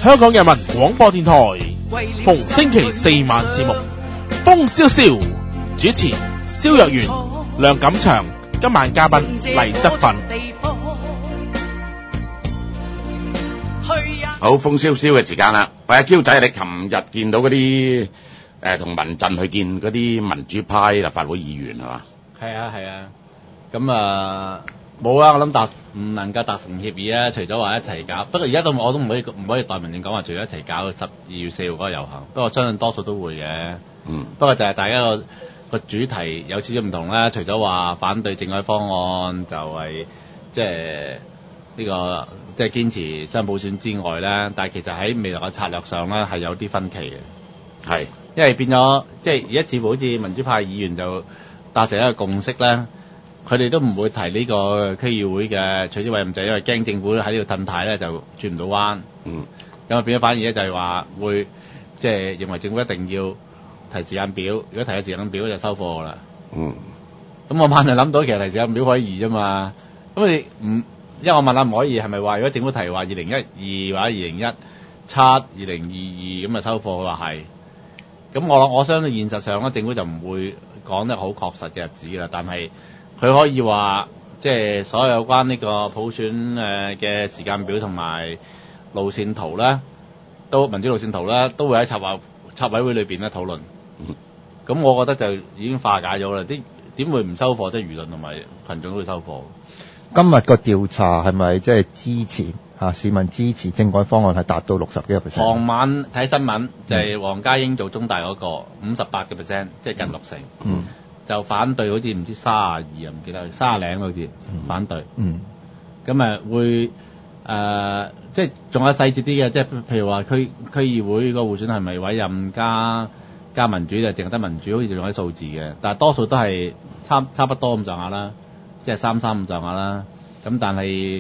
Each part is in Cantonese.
香港人民廣播電台，逢星期四晚節目《風蕭蕭》，主持蕭若元、梁錦祥，今晚嘉賓黎則奮。 好，風蕭蕭嘅時間啦。喂，阿 Q 仔，你琴日見到嗰啲同民陣去見嗰啲民主派立法會議員係嘛？ 係啊係啊，咁啊冇啊，我諗唔能夠達成協議啊，除咗話一齊搞。不過而家我都唔可以代民陣講話，除咗一齊搞12月4號嗰個遊行。不過我相信多數都會嘅。不過就係大家個主題有少少唔同啦。除咗話反對政改方案，就係即係呢個即係堅持雙普選之外咧，但係其實喺未來嘅策略上咧係有啲分歧嘅。 係， 因為變咗即係而家似乎好似民主派議員就達成一個共識咧，佢哋都唔會提呢個區議會嘅取消委任制，因為驚政府喺呢度褪軚咧就轉唔到彎。咁啊變咗反而咧就係話會即係認為政府一定要提時間表，如果提咗時間表就收貨㗎啦。咁我晚就諗到其實提時間表可以易啫嘛。咁你唔因為我問下唔可以係咪話如果政府提話2012或者2017、2022咁啊收貨，佢話係。咁我相信現實上咧，政府就唔會講得好確實嘅日子啦。但係佢可以話，即係所有關呢個普選嘅時間表同埋路線圖咧，民主路線圖咧，都會喺策委會裏邊咧討論。咁我覺得就已經化解咗啦。點會唔收貨？即係輿論同埋群眾都會收貨。 今日個調查係咪即係支持市民支持政改方案係達到60幾%？ 傍晚睇新聞就係黃家英做中大嗰個58%，即係近60%。就反對好似唔知32啊，唔記得30零好似反對。咁會即係仲有細節啲嘅，即係譬如話區議會個互選係咪委任加民主就淨係得民主，好似仲有啲數字嘅，但係多數都係差不多咁上下啦，即係33咁上下啦。咁但係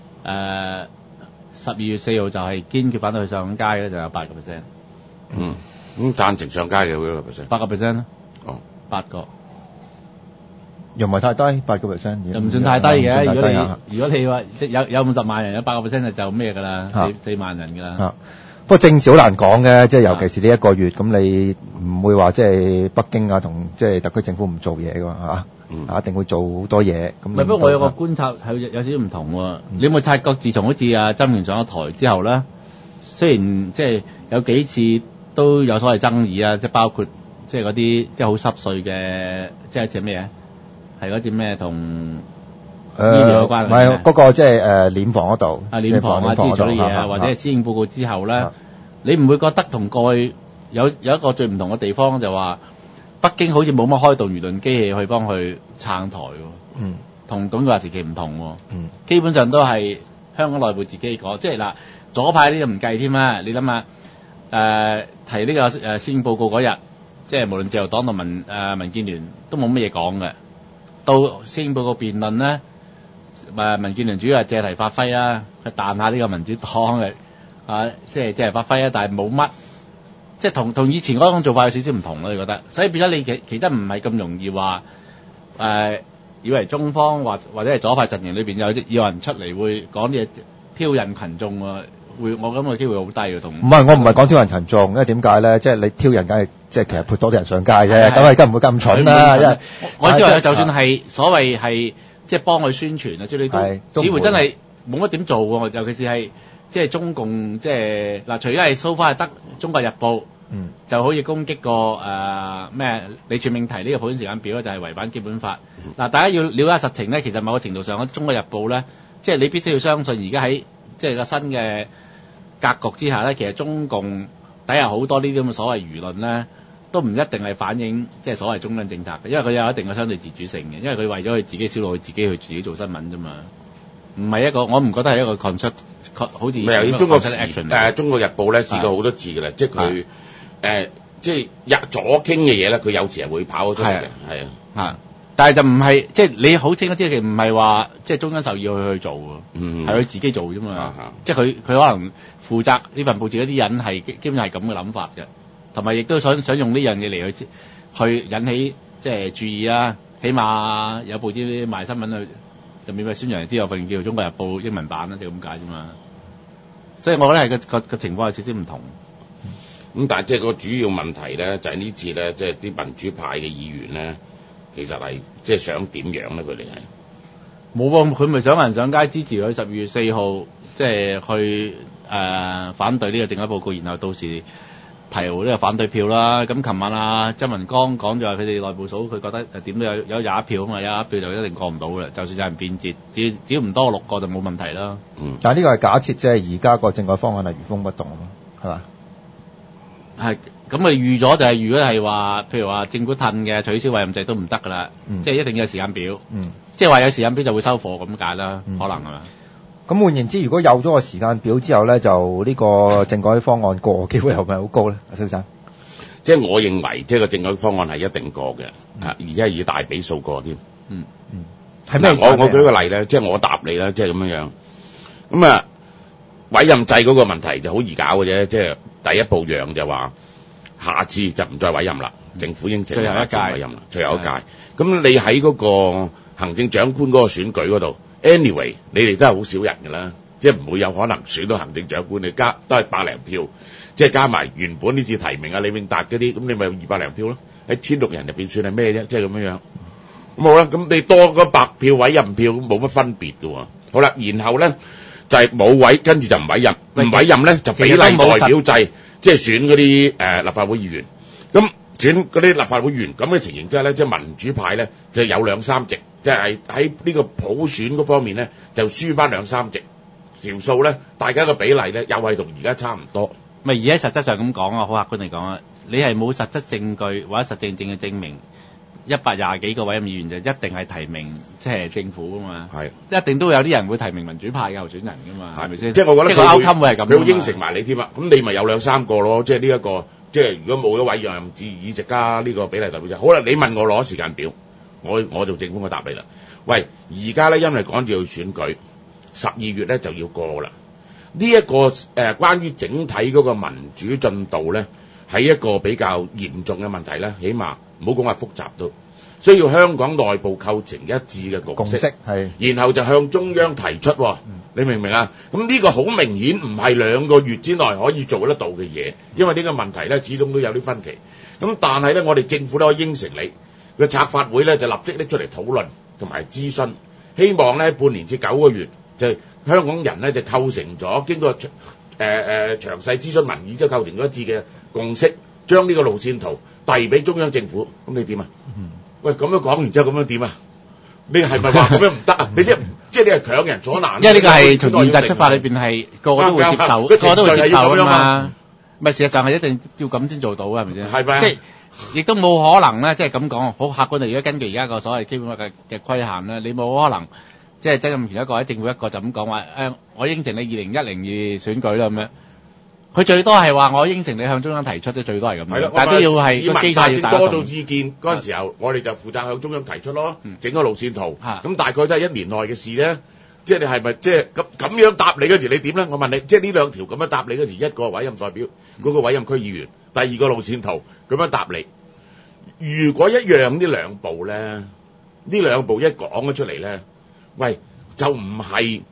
12月4號就係堅決反對佢上街咧，就有8%。 咁贊成上街嘅會有幾多% ？8%啦。8個。 又唔係太低，8% 又唔算太低嘅。如果你話即係有50萬人，有8%就咩㗎啦，4萬人㗎啦。 不過政治好難講嘅，即係尤其是呢一個月，咁你唔會話即係北京同即係特區政府唔做嘢㗎嘛一定會做好多嘢。咁不過我有個觀察係有少少唔同喎。你有冇察覺自從好似阿曾源上咗台之後咧，雖然即係有幾次都有所謂爭議啊，即係包括即係嗰啲即係好濕碎嘅，即係一隻咩嘢？係嗰隻咩同醫療有關係？唔係嗰個即係殮房嗰度。 殮房啊之類啲嘢啊，或者係施政報告之後咧，你唔會覺得同過去有一個最唔同嘅地方就話北京好似冇乜開動輿論機器去幫佢撐台喎。同董建華時期唔同喎。基本上都係香港內部自己講，即係嗱左派呢就唔計添啦。你諗下提呢個施政報告嗰日，即係無論自由黨同民建聯都冇乜嘢講嘅。到施政報告辯論咧，民建聯主要係借題發揮啦，去彈下呢個民主黨嘅即係借題發揮啊，但係冇乜，即係同以前嗰種做法有少少唔同咯，你覺得？所以變咗你其實唔係咁容易話以為中方或者係左派陣營裏邊有人出嚟會講啲嘢挑釁群眾喎。我諗個機會好低嘅，同唔係我唔係講挑釁群眾，因為點解咧？即係你挑人梗係即係其實潑多啲人上街啫，咁係梗唔會咁蠢啦。因為我意思話，就算係所謂係即係幫佢宣傳啊，即係你都只會真係冇乜點做喎。尤其是係即係中共即係嗱，除咗係 so far 係得《中國日報》就好似攻擊過咩李柱銘提呢個普選時間表咧，就係違反基本法。嗱，大家要了解實情咧，其實某個程度上，《中國日報》咧，即係你必須要相信而家喺即係個新嘅格局之下咧，其實中共底下好多呢啲咁嘅所謂輿論咧，都唔一定係反映即係所謂中央政策嘅，因為佢有一定嘅相對自主性嘅，因為佢為咗佢自己銷路，佢自己做新聞啫嘛，唔係一個我唔覺得係一個 concept 好似唔係中國中國日報咧試過好多次嘅啦，即係佢即係左傾嘅嘢咧，佢有時係會跑出嚟嘅，係啊。 但係就唔係，即係你好清楚知，其實唔係話即係中央授意佢去做喎，係佢自己做啫嘛。即係佢可能負責呢份報紙嗰啲人係基本上係咁嘅諗法嘅，同埋亦都想用呢樣嘢嚟去引起即係注意啦。起碼有報紙賣新聞去就免費宣揚之後份叫《中國日報》英文版啦，就咁解啫嘛。 所以我覺得係個情況有少少唔同。 咁但係即係個主要問題咧，就係呢次咧，即係啲民主派嘅議員咧，其實係即係想點樣咧？佢哋係冇喎，佢咪想人上街支持佢12月4號，即係去反對呢個政改報告，然後到時投呢個反對票啦。咁琴晚周文光講就話佢哋內部數，佢覺得點都有21票啊嘛，有21票就一定過唔到嘅啦。就算有人變節，只要唔多6個就冇問題啦。 但係呢個係假設，即係而家個政改方案係原封不動啊嘛，係嘛？ 係咁咪預咗就係，如果係話，譬如話政府褪嘅取消委任制都唔得噶啦，即係一定要有時間表，即係話有時間表就會收貨咁解啦，可能係嘛？ 咁換言之，如果有咗個時間表之後咧，就呢個政改方案過嘅機會係咪好高咧？阿蕭生， 即係我認為，即係個政改方案係一定過嘅，而且係以大比數過添。 係咩？ 我舉個例咧，即係我答你啦，即係咁樣樣。咁啊，委任制嗰個問題就好易搞嘅啫，即係第一步讓就話下次就唔再委任啦，政府應承最後一屆委任啦，最後一屆。咁你喺嗰個行政長官嗰個選舉嗰度 ，anyway 你哋都係好少人㗎啦，即係唔會有可能選到行政長官，你加都係100零票，即係加埋原本呢次提名李永達嗰啲，咁你咪有200零票咯，喺1600人入邊算係咩啫？即係咁樣樣。咁好啦，咁你多嗰100票委任票冇乜分別㗎喎。好啦，然後咧就係冇委，跟住就唔委任，唔委任咧就比例代表制，即係選嗰啲立法會議員。咁選嗰啲立法會議員咁嘅情形之下咧，即係民主派咧就有2-3席，即係喺呢個普選嗰方面咧就輸翻2-3席，條數咧大家嘅比例咧又係同而家差唔多。 咪而家實質上咁講啊，好客觀嚟講啊，你係冇實質證據或者實證嘅證明120幾個委任議員就一定係提名即係政府啊嘛，係一定都會有啲人會提名民主派嘅候選人噶嘛，係咪先？ 即係我覺得即係個 outcome 會係咁， 佢會應承埋你添啊。咁你咪有2-3個咯，即係呢一個，即係如果冇咗委任制議席加呢個比例代表制。好啦，你問我攞時間表，我做政府我答你啦。喂，而家咧因為趕住去選舉，12月咧就要過啦。呢一個關於整體嗰個民主進度咧，係一個比較嚴重嘅問題咧，起碼唔好講話複雜都需要香港內部構成一致嘅共識，係，然後就向中央提出，你明唔明啊？咁呢個好明顯唔係2個月之內可以做得到嘅嘢，因為呢個問題咧始終都有啲分歧。咁但係咧，我哋政府都可以應承你，個策法會咧就立即拎出嚟討論同埋諮詢，希望咧半年至9個月就香港人咧就構成咗經過詳細諮詢民意之後構成咗一致嘅共識，將呢個路線圖遞俾中央政府。咁你點啊？喂，咁樣講完之後咁樣點啊？你係咪話咁樣唔得啊？你即係你係強人所難。因為呢個係從現實出發裏邊係個個都會接受，個個都會接受啊嘛。咪事實上係一定要咁先做到嘅，係咪先？係咪？即係亦都冇可能咧，即係咁講，好客觀地，如果根據而家個所謂基本法嘅規限咧，你冇可能即係曾蔭權一個喺政府一個就咁講話我應承你2010選舉啦咁樣。佢最多係話我應承你向中央提出啫，最多係咁樣。但係都要係個機構要多做意見嗰陣時候，我哋就負責向中央提出咯，整個路線圖。咁大概都係1年內嘅事啫。即係你係咪即係咁樣答你嗰時你點咧？我問你，即係呢2條咁樣答你嗰時，一個委任代表，嗰個委任區議員，第二個路線圖咁樣答你。如果一樣呢2步咧，呢2步一講咗出嚟咧，喂，就唔係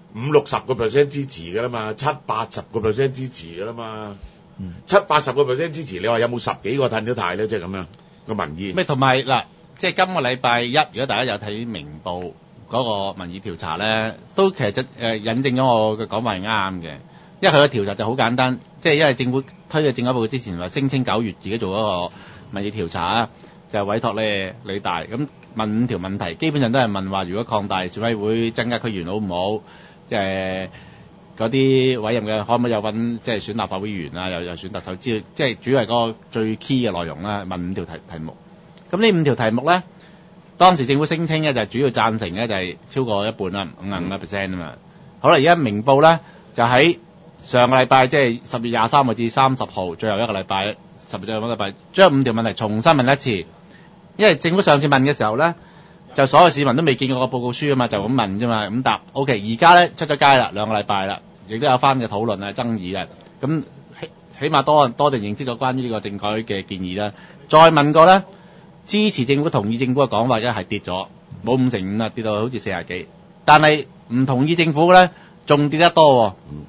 50-60% 支持㗎啦嘛，70-80% 支持㗎啦嘛，70-80% 支持，你話有冇10幾個褪咗軚咧？即係咁樣個民意。咩同埋嗱，即係今個禮拜一，如果大家有睇明報嗰個民意調查咧，都其實引證咗我嘅講法係啱嘅，因為佢個調查就好簡單，即係因為政府推嘅政改報告之前話聲稱9月自己做嗰個民意調查啊，就係委託咧理大咁問5條問題，基本上都係問話如果擴大選委會增加區議員好唔好？即係嗰啲委任嘅可唔可以有份即係選立法會議員啊，又選特首之類，即係主要係嗰個最 key 嘅內容啦。問5條題目，咁呢5條題目咧，當時政府聲稱咧就係主要贊成咧就係超過一半啦，55% 啊嘛。好啦，而家明報咧就喺上個禮拜即係10月23號至30號，最後一個禮拜10月最後一個禮拜，將5條問題重新問一次，因為政府上次問嘅時候咧。就所有市民都未見過個報告書啊嘛，就咁問啫嘛，咁答。OK， 而家咧出咗街啦，2個禮拜啦，亦都有翻嘅討論啊、爭議啊，咁起碼多地認知咗關於呢個政改嘅建議啦。再問過咧，支持政府同意政府嘅講法，一係跌咗，冇5%啦，跌到好似40幾。但係唔同意政府嘅咧，仲跌得多喎。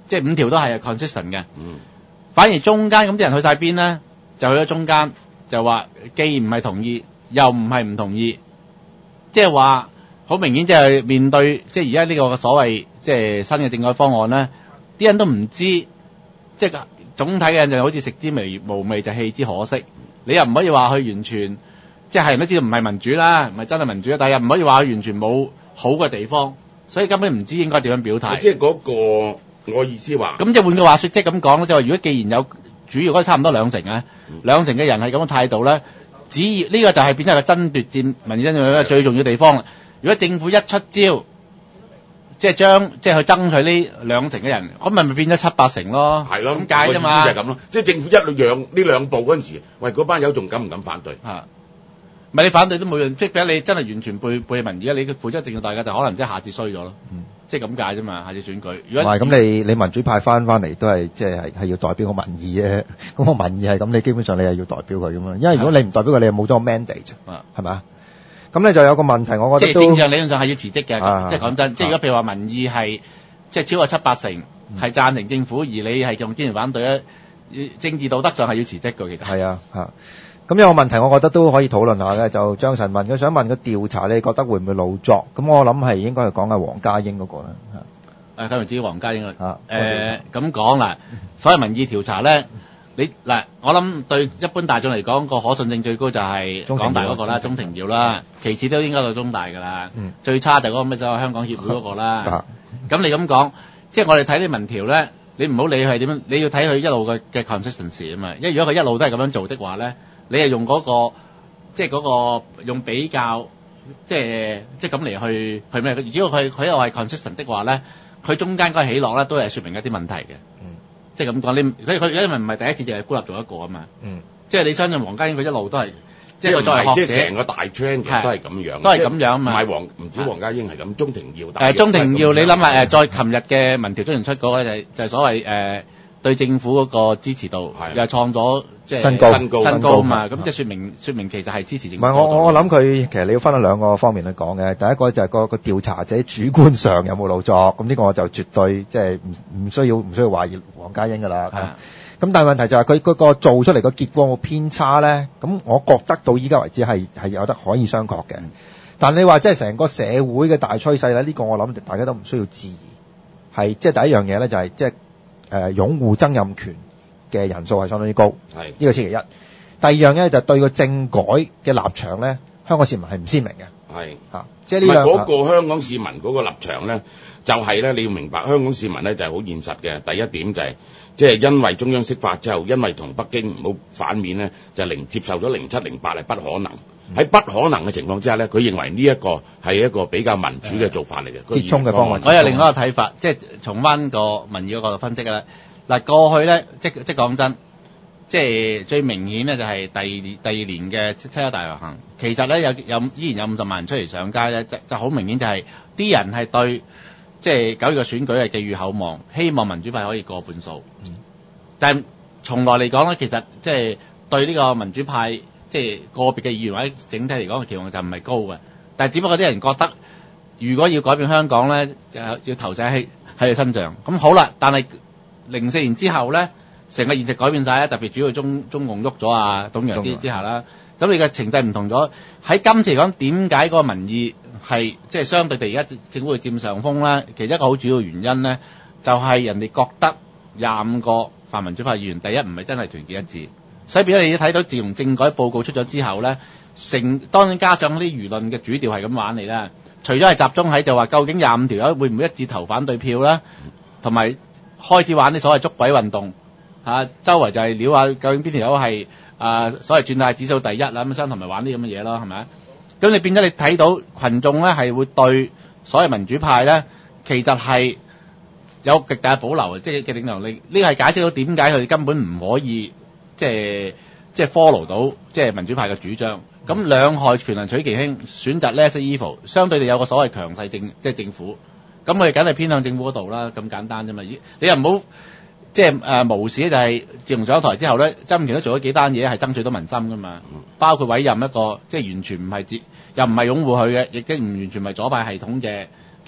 即係5條都係 consistent 嘅。反而中間咁啲人去晒邊咧？就去咗中間，就話既唔係同意，又唔係唔同意，即係話好明顯，即係面對即係而家呢個所謂即係新嘅政改方案咧，啲人都唔知，即係總體嘅人就好似食之無味，就棄之可惜。你又唔可以話佢完全，即係人都知道唔係民主啦，唔係真係民主啦，但係又唔可以話佢完全冇好嘅地方，所以根本唔知應該點樣表態。 即係嗰個我意思話， 咁即係換句話說，即係咁講，即係話如果既然有主要嗰差唔多兩成啊，2成嘅人係咁嘅態度咧，只要呢個就係變咗個爭奪戰民意爭奪嘅最重要地方啦。如果政府一出招，即係即係去爭取呢2成嘅人，咁咪變咗7-8成咯。 係咯， 咁解啫嘛。 就係咁咯，即係政府一讓呢兩步嗰陣時，喂嗰班友仲敢唔敢反對？ 唔係你反對都冇用，即係你真係完全背民意，你嘅付出一定要大家就可能即係下次衰咗咯。即係咁解啫嘛，下次選舉。如果唔係咁，你民主派翻嚟都係即係要代表個民意嘅，咁個民意係咁，你基本上你係要代表佢咁嘛。因為如果你唔代表佢，你又冇咗個 mandate 係咪啊？咁咧就有個問題，我覺得都即係正常理論上係要辭職嘅。即係講真，即係如果譬如話民意係即係超過7-8成係贊成政府，而你係仲堅決反對咧，政治道德上係要辭職嘅。其實係啊嚇。咁有個問題，我覺得都可以討論下嘅，就張晨問佢想問個調查，你覺得會唔會老作？咁我諗係應該係講下黃家英嗰個啦嚇。 睇唔知黃家英咁講啦，所謂民意調查咧，我諗對一般大眾嚟講個可信性最高就係港大嗰個啦，鍾庭耀啦，其次都應該到中大㗎啦。最差就嗰個咩就係香港協會嗰個啦。咁你咁講，即係我哋睇啲民調咧，你唔好理佢係點樣，你要睇佢一路嘅 consistency 啊嘛。因為如果佢一路都係咁樣做的話咧，你係用嗰個，即係嗰個用比較，即係咁嚟去咩？只要佢又係 consistent 的話咧，佢中間嗰個起落咧都係説明一啲問題嘅。即係咁講，佢因為唔係第一次淨係孤立做一個啊嘛。即係你相信黃家英佢一路都係，即係佢作為學者， 即係成個大 trend 其實都係咁樣， 都係咁樣嘛。 唔止黃家英係咁，鍾庭耀鍾庭耀你諗下再琴日嘅民調中傳出嗰個就係所謂對政府嗰個支持度又創咗即係新高嘛，咁即係説明其實係支持政府。 唔係我諗佢其實你要分咗兩個方面去講嘅，第一個就係個調查者主觀上有冇老作，咁呢個我就絕對即係唔需要懷疑黃家英㗎啦。咁但係問題就係佢嗰個做出嚟個結果有冇偏差咧？咁我覺得到依家為止係有得可以商榷嘅。但你話即係成個社會嘅大趨勢咧，呢個我諗大家都唔需要置疑，係即係第一樣嘢咧就係即係擁護曾蔭權嘅人數係相當之高，呢個先其一。第二樣咧就對個政改嘅立場咧，香港市民係唔鮮明嘅。即係呢兩嗰個香港市民嗰個立場咧，就係咧你要明白，香港市民咧就係好現實嘅。第一點就係即係因為中央釋法之後，因為同北京唔好反面咧，就接受咗07、08係不可能。喺不可能嘅情況之下咧，佢認為呢一個係一個比較民主嘅做法嚟嘅， 折衷嘅方案。 我有另外一個睇法，即係從翻個民意嗰個分析嘅啦。嗱，過去咧，即講真，即係最明顯咧就係第二年嘅七一大遊行，其實咧依然有50萬人出嚟上街咧，就好明顯就係啲人係對即係9月嘅選舉係寄予厚望，希望民主派可以過半數。但係從來嚟講咧，其實即係對呢個民主派。即係個別嘅議員或者整體嚟講嘅期望就唔係高嘅，但係只不過啲人覺得，如果要改變香港咧，就要投射喺佢身上。咁好啦，但係04年之後咧，成個現實改變晒啦，特別主要中共喐咗啊，董陽之下啦，咁你嘅情勢唔同咗。喺今次嚟講，點解嗰個民意係即係相對地而家政府會佔上風咧？其中一個好主要原因咧，就係人哋覺得25個泛民主派議員，第一唔係真係團結一致。所以變咗你睇到自從政改報告出咗之後咧，當然加上啲輿論嘅主調係咁玩嚟啦。除咗係集中喺就話究竟25條友會唔會一致投反對票啦，同埋開始玩啲所謂捉鬼運動周圍就係撩下究竟邊條友係所謂轉態指數第一啦，咁相同咪玩啲咁嘅嘢咯，係咪啊？咁你變咗你睇到群眾咧係會對所謂民主派咧，其實係有極大嘅保留，即係嘅領導力。呢個係解釋到點解佢哋根本唔可以。即係 follow 到即係民主派嘅主張，咁兩害權能取其輕，選擇 less evil，相對地有個所謂強勢即係政府，咁我哋梗係偏向政府嗰度啦，咁簡單啫嘛。你又唔好即係無視，就係自從上台之後咧，曾蔭權都做咗幾單嘢係爭取到民心噶嘛，包括委任一個即係完全唔係又唔係擁護佢嘅，亦都唔完全唔係左派系統嘅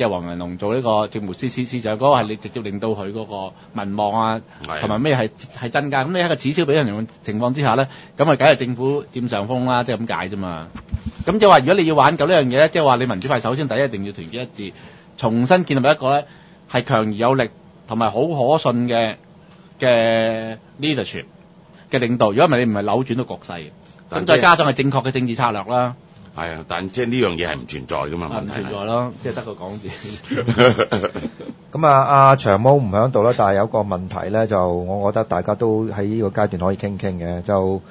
即係黃仁龍做呢個政務司司長，嗰個係你直接令到佢嗰個民望啊，同埋咩係增加。咁你喺個此消彼長嘅情況之下咧，咁啊梗係政府佔上風啦，即係咁解啫嘛。咁即係話，如果你要挽救呢樣嘢咧，即係話你民主派首先第一定要團結一致，重新建立一個咧係強而有力同埋好可信嘅 leadership 嘅領導。如果唔係，你唔係扭轉到局勢嘅。咁再加上係正確嘅政治策略啦。 係啊，但即係呢樣嘢係唔存在噶嘛，問題唔存在咯，即係得個講字。 咁阿長毛唔喺度啦，但係有個問題咧，就我覺得大家都喺呢個階段可以傾傾嘅，就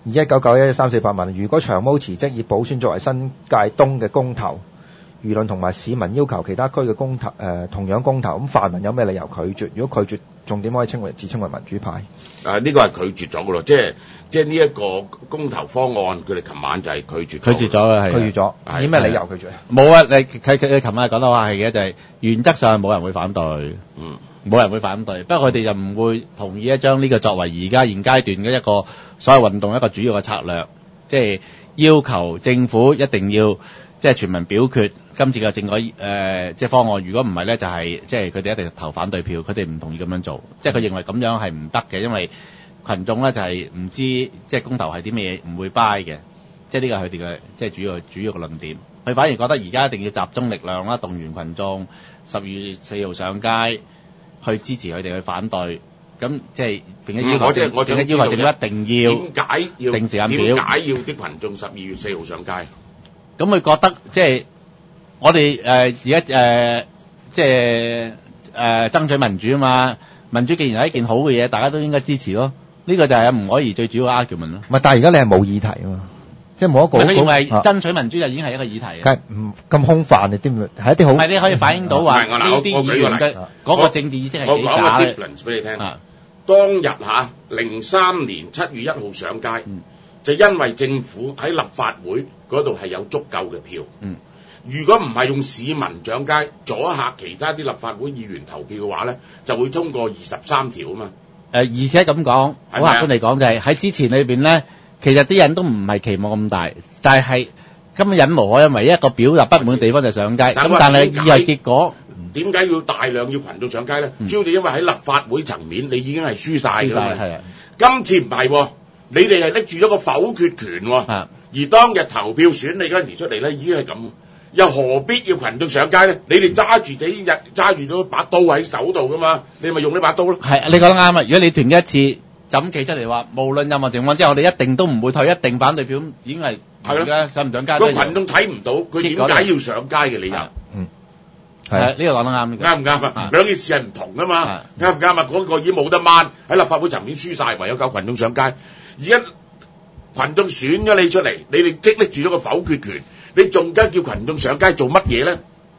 21991348問，如果長毛辭職以補選作為新界東嘅公投，輿論同埋市民要求其他區嘅公投同樣公投，咁泛民有咩理由拒絕？如果拒絕，仲點可以自稱為民主派？ 呢個係拒絕咗噶咯，即係呢一個公投方案，佢哋琴晚就係拒絕咗嘅，係拒絕咗。以咩理由拒絕啊？ 冇啊！佢琴日講得話係嘅，就係原則上冇人會反對，冇人會反對。不過佢哋就唔會同意將呢個作為而家現階段嘅一個所謂運動一個主要嘅策略，即係要求政府一定要即係全民表決今次嘅政改即係方案。如果唔係咧，就係即係佢哋一定投反對票。佢哋唔同意咁樣做，即係佢認為咁樣係唔得嘅，因為群眾咧就係唔知即係公投係啲咩嘢，唔會 buy 嘅。即係呢個係佢哋嘅即係主要嘅論點。佢反而覺得而家一定要集中力量啦，動員群眾12月4號上街去支持佢哋去反對。咁即係並且要求政府一定要點解要定時間表？ 點解要啲群眾12月4號上街？ 咁佢覺得即係我哋而家即係爭取民主啊嘛。民主既然係一件好嘅嘢，大家都應該支持咯。呢個就係吳靄儀最主要嘅 argument 咯。 唔係，但係而家你係冇議題啊嘛，即係冇一個。 佢認為爭取民主就已經係一個議題。 梗係唔咁空泛，你啲係一啲好。 唔係，你可以反映到話呢啲議員嘅嗰個政治意識係幾渣嘅。 我講個 difference 俾你聽。當日03年7月1號上街，就因為政府喺立法會嗰度係有足夠嘅票。如果唔係用市民上街阻嚇其他啲立法會議員投票嘅話咧，就會通過23條啊嘛。 而且咁講，好客觀嚟講就係喺之前裏邊咧，其實啲人都唔係期望咁大，但係今日忍無可忍，唯一一個表達不滿嘅地方就上街。咁但係意係結果， 點解要大量要群眾上街咧？主要就因為喺立法會層面你已經係輸晒㗎啦。係啊，今次唔係，你哋係拎住咗個否決權喎。而當日投票選你嗰陣時出嚟咧，已經係咁。又何必要群眾上街咧？你哋揸住咗把刀喺手度噶嘛？你咪用呢把刀咯。係，你講得啱啊！如果你團結一次，就咁企出嚟話，無論任何情況之下，我哋一定都唔會退，一定反對票，已經係而家上唔上街。個群眾睇唔到，佢點解要上街嘅理由？係呢個講得啱。啱唔啱啊？兩件事係唔同噶嘛？啱唔啱啊？嗰個已經冇得掹，喺立法會層面輸晒，唯有靠群眾上街。而家群眾選咗你出嚟，你哋即拎住咗個否決權。你仲加叫群眾上街做乜嘢咧？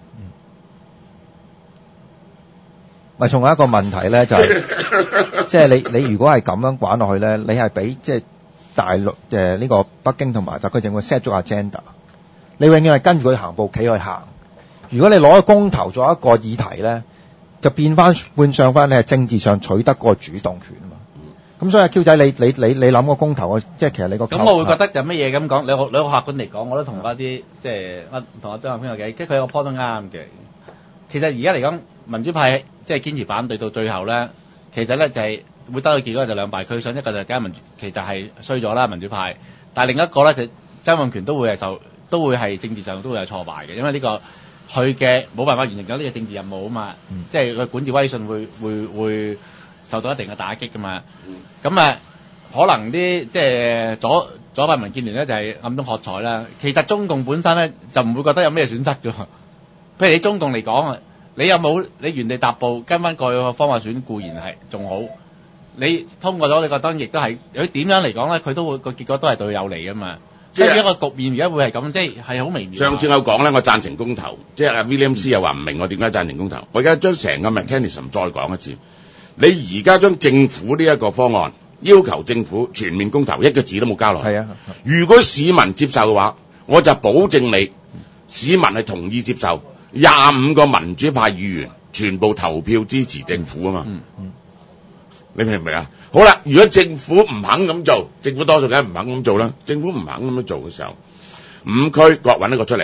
咪仲有一個問題咧，就係即係你如果係咁樣玩落去咧，你係俾即係大陸呢個北京同埋特區政府 set 咗 agenda， 你永遠係跟住佢行步企去行。如果你攞個公投做一個議題咧，就變相翻你係政治上取得個主動權啊嘛。咁所以 Q 仔，你諗個公投，即係其實你個咁我會覺得就乜嘢咁講，你好客觀嚟講，我都同一啲即係同阿張學平有偈，即係佢有個 point 都啱嘅。其實而家嚟講，民主派即係堅持反對到最後咧，其實咧就係會得到結果就兩敗俱傷，一個就梗係民主，其實係衰咗啦民主派，但係另一個咧就曾蔭權都會係政治上都會有挫敗嘅，因為呢個佢嘅冇辦法完成咗呢個政治任務啊嘛，即係佢管治威信會受到一定嘅打擊噶嘛，咁可能啲即係左派民建聯咧就係暗中喝彩啦。其實中共本身咧就唔會覺得有咩損失㗎。譬如你中共嚟講啊，你有冇你原地踏步跟翻過去嘅方法選固然係仲好，你通過咗你覺得亦都係佢點樣嚟講咧，佢都會個結果都係對佢有利噶嘛。即係一個局面而家會係咁，即係好微妙。上次我講咧，我贊成公投，即係阿 William 又話唔明我點解贊成公投。我而家將成個 mechanism 再講一次。你而家將政府呢一個方案要求政府全面公投，一個字都冇交落。係啊，如果市民接受嘅話，我就保證你市民係同意接受25個民主派議員全部投票支持政府啊嘛。你明唔明啊？好啦，如果政府唔肯咁做，政府多數梗係唔肯咁做啦。政府唔肯咁樣做嘅時候，5區各揾一個出嚟，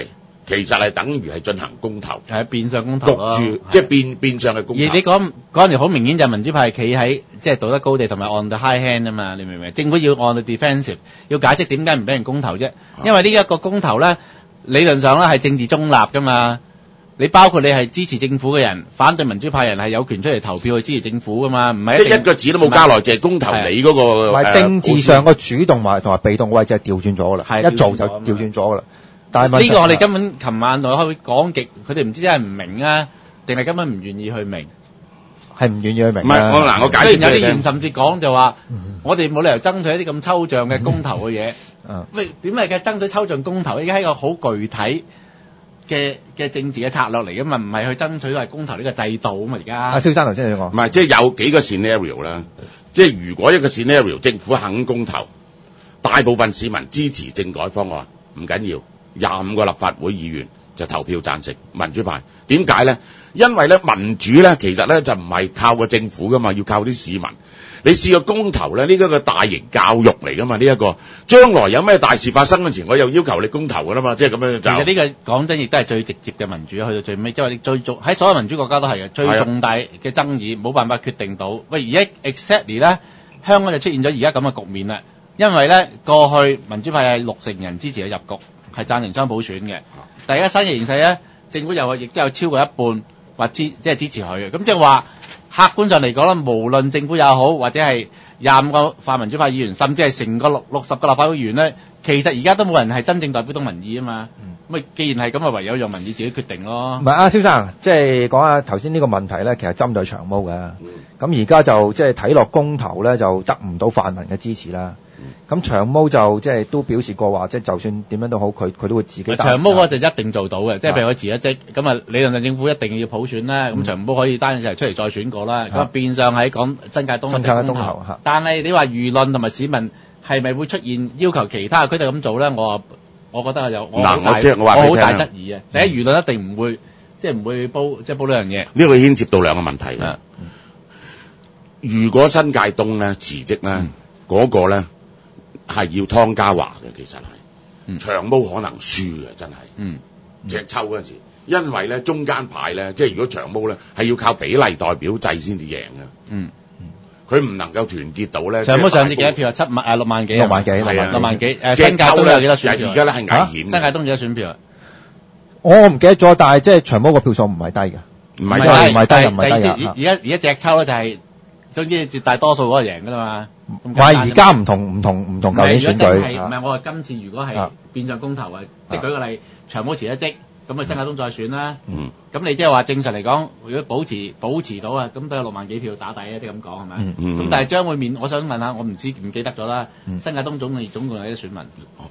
其實係等於係進行公投， 係變相公投咯， 焗住即係變相嘅公投。 而你講嗰陣時好明顯就係民主派企喺即係道德高地同埋 on the high hand 啊嘛，你明唔明？政府要 on the defensive， 要解釋點解唔俾人公投啫？因為呢一個公投咧，理論上咧係政治中立噶嘛。你包括你係支持政府嘅人，反對民主派人係有權出嚟投票去支持政府噶嘛，唔係即係一個字都冇加落，就係公投你嗰個。 唔係政治上個主動同埋被動位置係調轉咗噶啦，一做就調轉咗噶啦。但係呢個我哋根本琴晚同佢講極，佢哋唔知真係唔明啊，定係根本唔願意去明， 係唔願意去明。 唔係我解釋有啲人甚至講就話，我哋冇理由爭取一啲咁抽象嘅公投嘅嘢。喂，點嚟嘅爭取抽象公投？依家係一個好具體嘅政治嘅策略嚟噶嘛，唔係去爭取係公投呢個制度啊嘛。而家蕭生頭先你講， 唔係即係有幾個 scenario 啦。即係如果一個 scenario 政府肯公投，大部分市民支持政改方案，唔緊要，25個立法會議員就投票贊成民主派。點解咧？因為咧民主咧其實咧就唔係靠個政府噶嘛，要靠啲市民。你試個公投咧，呢一個大型教育嚟噶嘛，呢一個將來有咩大事發生嗰陣時，我又要求你公投噶啦嘛，即係咁樣就。 其實呢個講真，亦都係最直接嘅民主，去到最尾，即係你最重喺所有民主國家都係嘅，最重大嘅爭議冇辦法決定到。喂，而家 exactly 咧，香港就出現咗而家咁嘅局面啦。因為咧過去民主派係60人支持佢入局，係贊成雙普選嘅。但係而家新嘅形勢咧，政府又亦都有超過一半話即係支持佢嘅。咁即係話客觀上嚟講咧，無論政府也好，或者係25個泛民主派議員，甚至係成個60個立法會議員咧，其實而家都冇人係真正代表到民意啊嘛。咁既然係咁啊，唯有讓民意自己決定咯。 唔係啊，蕭生，即係講下頭先呢個問題咧，其實針對長毛嘅。咁而家就即係睇落公投咧，就得唔到泛民嘅支持啦。咁長毛就即係都表示過話，即係就算點樣都好，佢都會自己。 長毛嗰就一定做到嘅，即係譬如佢辭咗職，咁啊理論上政府一定要普選啦，咁長毛可以單日出嚟再選過啦。咁變相喺講新界東公投。但係你話輿論同埋市民係咪會出現要求其他區都咁做咧？我覺得我好大質疑啊！第一，輿論一定唔會即係唔會煲呢樣嘢。 呢個牽涉到兩個問題嘅。如果新界東咧辭職咧，嗰個咧係要湯家驊嘅，其實係長毛可能輸嘅，真係。隻抽嗰陣時，因為咧中間派咧，即係如果長毛咧係要靠比例代表制先至贏嘅。佢唔能夠團結到咧。長毛上次幾多票啊？6萬幾。6萬幾。新界東有幾多選票？ 而家咧係危險。 新界東幾多選票啊？ 我唔記得咗，但係即係長毛個票數唔係低嘅。唔係低。 而家隻抽咧就係總之絕大多數嗰個贏㗎啦嘛。 話而家唔同舊年選舉。 唔係我話今次如果係變相公投啊，即係舉個例，長毛辭咗職。咁啊，新界東再選啦。咁你即係話正常嚟講，如果保持到啊，咁都有6萬幾票打底啊，即係咁講係咪？咁但係將會我想問下，我唔記得咗啦。新界東總共有啲選民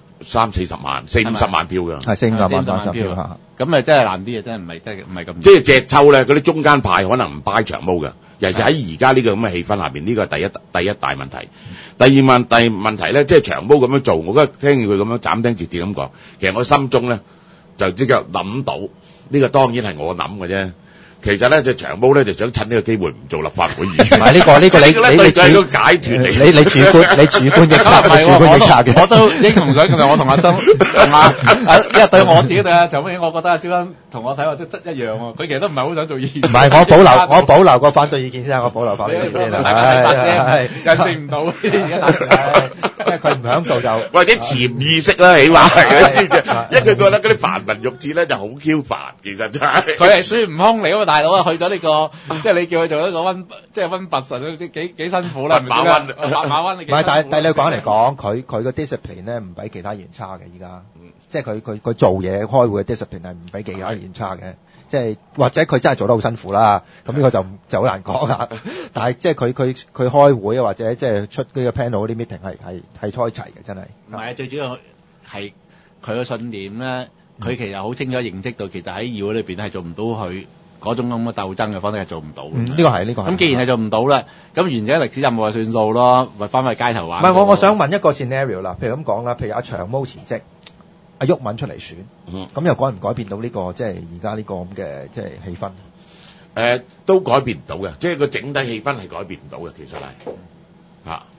30-40萬，40-50萬票㗎。 係40-50萬票。 咁啊，真係難啲啊，真係唔係咁。 即係隻抽咧，嗰啲中間派可能唔拜長毛㗎。尤其是喺而家呢個咁嘅氣氛下邊，呢個係第一大問題。第二問題咧，即係長毛咁樣做，我覺得聽見佢咁樣斬釘截鐵咁講，其實我心中咧。就即刻諗到，呢個當然係我諗嘅啫。其實咧，隻長毛咧就想趁呢個機會唔做立法會議員。唔係呢個你解斷嚟。你主觀臆測嘅。我都英雄想今日我同阿生因為對我自己對阿長毛，我覺得阿蕭生同我睇法都一樣喎。佢其實都唔係好想做議員。唔係我保留個反對意見先，我保留反對意見先。係印證唔到而家因為佢唔響度就或者潛意識啦，起碼係知唔知？因為佢覺得嗰啲繁文縟節咧就好 Q 煩，其實真係。佢係孫悟空嚟㗎嘛，大佬啊，去咗呢個即係你叫佢做一個溫拔神，幾辛苦啦。馬溫。唔係，但係你講嚟講，佢個 discipline 咧唔比其他人差嘅，而家。即係佢做嘢開會嘅 discipline 係唔比其他人差嘅。即係或者佢真係做得好辛苦啦，咁呢個就好難講啦。但係即係佢開會啊，或者即係出呢個 panel 嗰啲 meeting 係開齊嘅，真係。唔係啊，最主要係佢個信念咧，佢其實好清楚認識到，其實喺議會裏邊係做唔到佢嗰種咁嘅鬥爭嘅方式係做唔到嘅。呢個係。咁既然係做唔到啦，咁完成歷史任務就算數咯，咪翻去街頭玩。唔係我想問一個 scenario 啦，譬如咁講啦，譬如阿長毛辭職。阿毓民出嚟選，咁又改唔改變到呢個即係而家呢個咁嘅即係氣氛？都改變唔到嘅，即係個整體氣氛係改變唔到嘅，其實係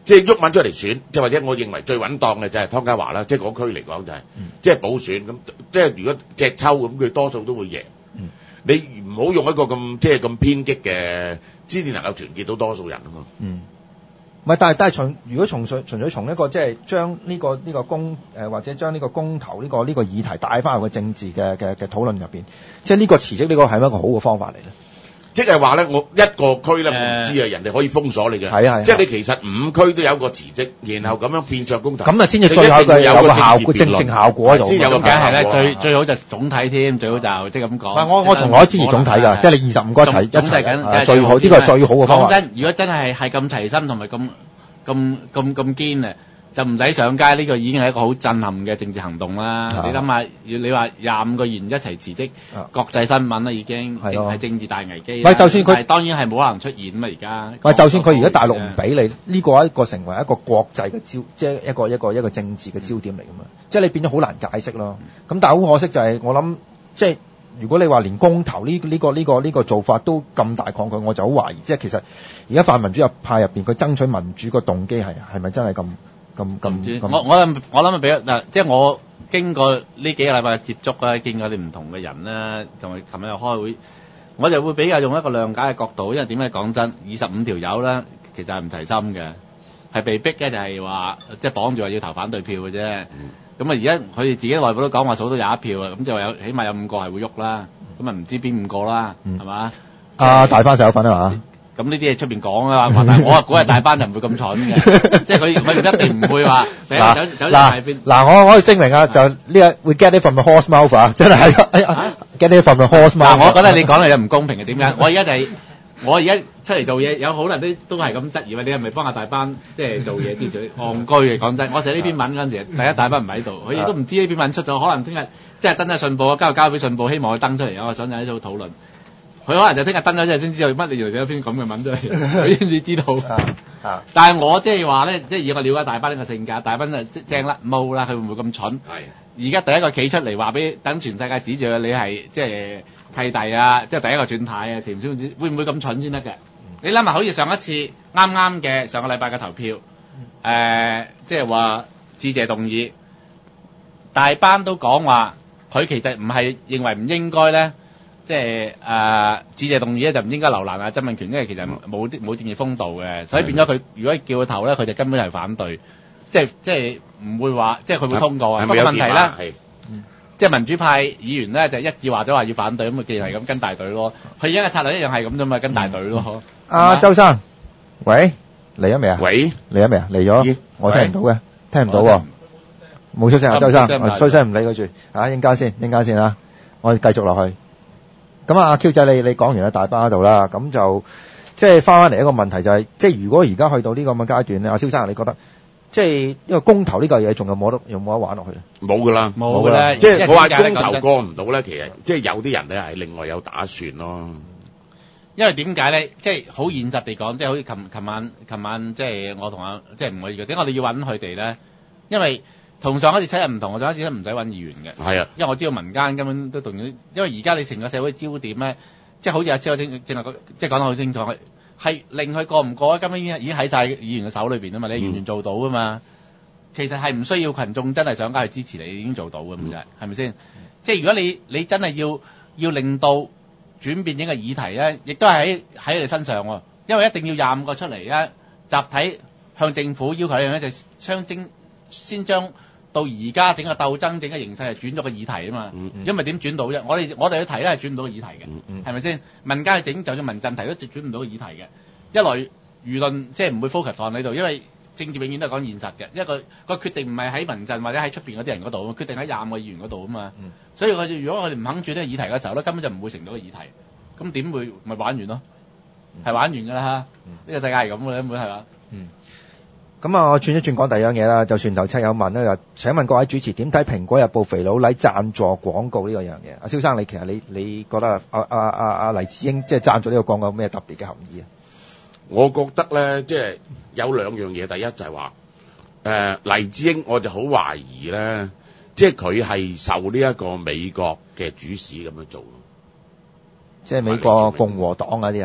即係毓民出嚟選，即係或者我認為最穩當嘅就係湯家驊啦，即係嗰區嚟講就係、即係補選咁，即係如果隻抽咁，佢多數都會贏。你唔好用一個咁即係咁偏激嘅，先至能夠團結到多數人啊嘛。 唔係，但係如果純粹從一個即係將呢個或者將呢個公投呢個議題帶翻入個政治嘅討論入邊，即係呢個辭職呢個係咪一個好嘅方法嚟咧？即係話咧，我一個區咧，我唔知啊，人哋可以封鎖你嘅。 係啊， 即係你其實5區都有個辭職，然後咁樣變作公投。 咁啊，先至最後有個效果，正效果喺度。 先有個梗係咧，最好就總體添，最好就即係咁講。 我從來都支持總體㗎，即係你25個一齊最好，呢個係最好嘅方法。 講真，如果真係咁齊心同埋咁堅啊！就唔使上街，呢個已經係一個好震撼嘅政治行動啦！你諗下，你話25個議員一齊辭職，國際新聞啦已經係政治大危機。 喂，就算佢當然係冇可能出現啊嘛！而家喂，就算佢而家大陸唔俾你，呢個一個成為一個國際嘅即係一個政治嘅焦點嚟㗎嘛！即係你變咗好難解釋咯。咁但係好可惜就係我諗，即係如果你話連公投呢個做法都咁大抗拒，我就好懷疑，即係其實而家泛民主派入邊佢爭取民主個動機係咪真係咁？我諗比較嗱，即係我經過呢幾個禮拜嘅接觸啦，見過啲唔同嘅人啦，同埋琴日又開會，我就會比較用一個諒解嘅角度，因為點解講真，25條友啦，其實係唔齊心嘅，係被逼嘅就係話即係綁住話要投反對票嘅啫。咁啊，而家佢哋自己內部都講話數到21票啊，咁就話起碼有5個係會喐啦，咁啊唔知邊5個啦，係嘛？ 大班就有份啊嘛。 咁呢啲嘢出邊講啊嘛，但係我估係大班就唔會咁蠢嘅，即係佢一定唔會話走喺邊。嗱， 我可以聲明啊，就呢個會 get it from the horse mouth 啊，真係get it from the horse mouth。 我覺得你講嚟就唔公平嘅，點解？我而家出嚟做嘢，有好多人都係咁質疑啊！你係咪幫下大班即係做嘢之類戇居嘅？講真，我寫呢篇文嗰陣時，第一大班唔喺度，佢亦都唔知呢篇文出咗，可能聽日即係登喺信報，交俾信報，希望佢登出嚟，我想喺度討論。佢可能就聽日登咗之後先知道乜，你原來寫咗篇咁嘅文出嚟，佢先至知道。但係我即係話咧，即係以我了解大班呢個性格，大班就正啦冇啦，佢會唔會咁蠢？而家第一個企出嚟話俾等全世界指住你係即係契弟啊，即係第一個轉軚啊，前先知會唔會咁蠢先得嘅？你諗下，好似上一次啱啱嘅上個禮拜嘅投票，即係話致謝動議，大班都講話佢其實唔係認為唔應該咧。即係致謝動議咧就唔應該留難啊曾蔭權，因為其實冇政治風度嘅，所以變咗佢如果叫佢投咧，佢就根本係反對，即係唔會話即係佢會通過啊。不過問題咧，即係民主派議員咧就一致話咗話要反對，咁既然係咁跟大隊咯，佢而家嘅策略一樣係咁啫嘛，跟大隊咯。 周生，喂，嚟咗未啊？ 喂， 嚟咗未啊？嚟咗，我聽唔到嘅，聽唔到喎，冇出聲啊，周生，衰聲唔理佢住，陣間先啊，我哋繼續落去。咁阿 Q 仔，你講完喺大巴度啦，咁就即係翻嚟一個問題就係，即係如果而家去到呢個咁嘅階段咧，阿蕭生你覺得即係呢個公投呢個嘢仲有冇得玩落去咧？ 冇噶啦， 冇啦， 即係我話公投過唔到咧，其實即係有啲人咧係另外有打算咯。 因為點解咧？即係好現實地講，即係好似琴晚即係我同即係唔可以嘅，點解我哋要揾佢哋咧？因為同上一次7日唔同，我上一次都唔使揾議員嘅。係啊，因為我知道民間根本都動咗，因為而家你成個社會焦點咧，即係好似阿超正係即係講得好清楚，係令佢過唔過咧，根本已經喺晒議員嘅手裏邊啊嘛，你完全做到噶嘛。其實係唔需要群眾真係上街去支持你，已經做到嘅咁就係咪先？即係如果你真係要令到轉變呢個議題咧，亦都係喺你身上喎，因為一定要25個出嚟咧，集體向政府要求一樣咧，就先將到而家整個鬥爭、整個形勢係轉咗個議題啊嘛，因為點轉到啫？我哋去提咧係轉唔到個議題嘅，係咪先？民間去整，就算民陣提都轉唔到個議題嘅。一來輿論即係唔會 focus on 喺度，因為政治永遠都係講現實嘅。一個決定唔係喺民陣或者喺出邊嗰啲人嗰度，決定喺25個議員嗰度啊嘛。所以如果佢哋唔肯轉呢個議題嘅時候咧，根本就唔會成到個議題。咁點會咪玩完咯？係玩完㗎啦，呢個世界係咁嘅，根本係嘛？ 咁我轉一轉講第二樣嘢啦，就船頭七有問咧，就請問各位主持點睇《蘋果日報》肥佬黎贊助廣告呢個樣嘢？阿蕭生，你其實你覺得阿黎智英即係贊助呢個廣告有咩特別嘅含義啊？ 我覺得咧，即係有兩樣嘢，第一就係話黎智英，我就好懷疑咧，即係佢係受呢一個美國嘅主使咁樣做咯， 即係美國共和黨嗰啲啊。